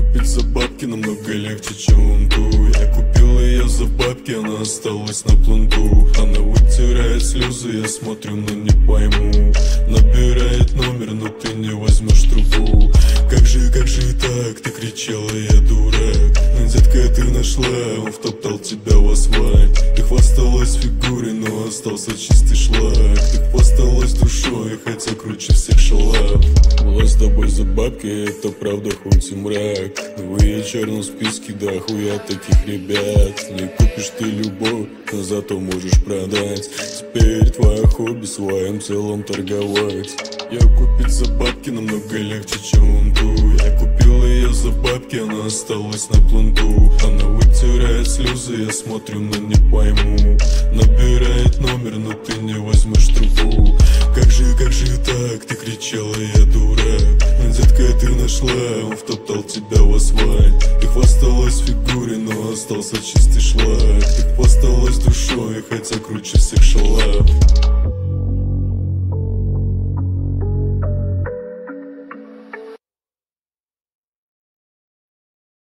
купить за бабки намного легче, чем вон ту. Я купил ее за бабки, она осталась на планту. Она вытирает слезы, я смотрю, но не пойму. Набирает номер, но ты не возьмешь трубу. Как же так, ты кричала, я дурак. Но, детка, ты нашла, он втоптал тебя в асфальт. Ты хвасталась фигурой, но остался чистый шлак. Ты хвасталась душой, хотя круче всех шалав. Была с тобой за бабки, это правда, хоть и мрак. Но вы в черном списке, да хуя таких ребят. Не купишь ты любовь, но зато можешь продать. Теперь твое хобби своим целом торговать. Я купить за бабки намного легче, чем вон ту. Я купил ее за бабки, она осталась на планту. Она вытирает слезы, я смотрю, но не пойму. Набирает номер, но ты не возьмешь трубу. Как же так, ты кричала, я дурак. Но, детка, ты нашла, он втоптал тебя в асфальт. Ты хвасталась фигурой, но остался чистый шлак. Ты хвасталась душой, хотя круче всех шалав.